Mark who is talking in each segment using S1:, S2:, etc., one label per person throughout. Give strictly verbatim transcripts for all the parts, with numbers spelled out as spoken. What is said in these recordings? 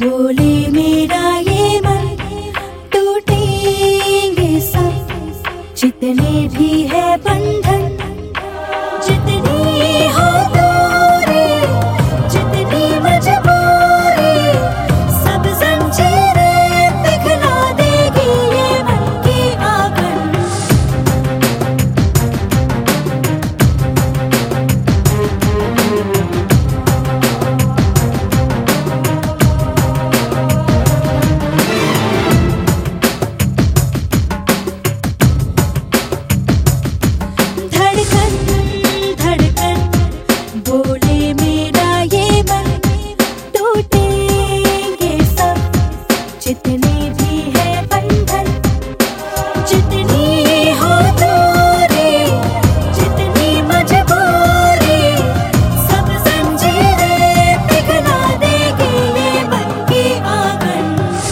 S1: बोले मेरा ये मन टूटेंगे सब, जितने भी है बंधन, जितनी हो दूरी, जितनी मजबूरी, सब जंजीरें पिघला देगी ये मन की आंगन। बोले मेरा ये मन टूटेंगे सब, जितने भी है बंधन, जितनी हो दूरी, जितनी मजबूरी, सब जंजीरें पिघला देगी ये मन की आंगन।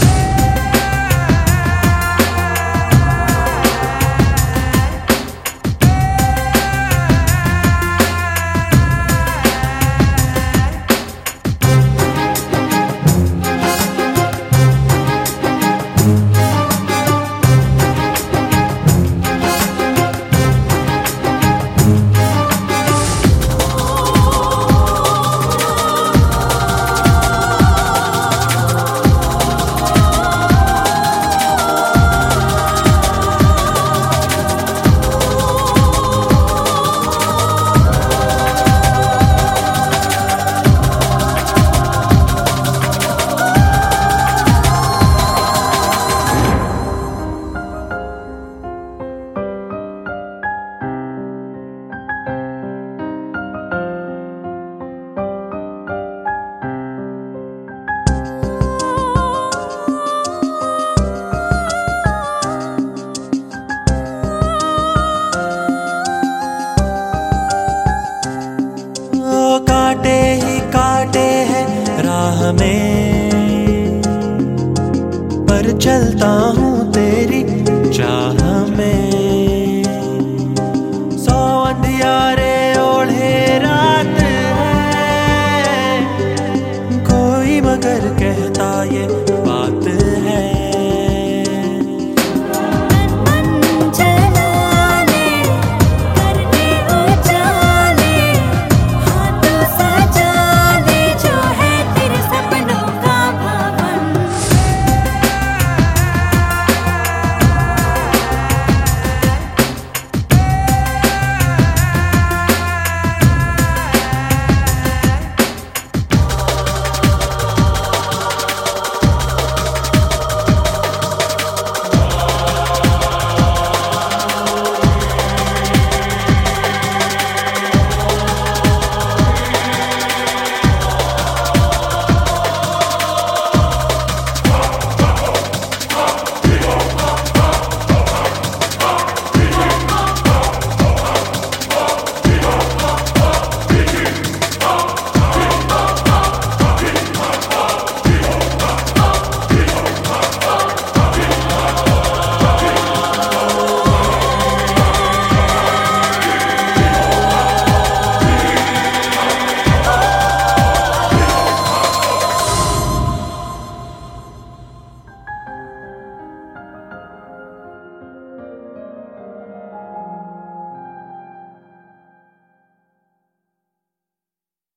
S2: काटे ही काटे हैं राह में, पर चलता हूँ तेरी चाह में। सौ अंधियारे ओढ़े रात है, कोई मगर कहता ये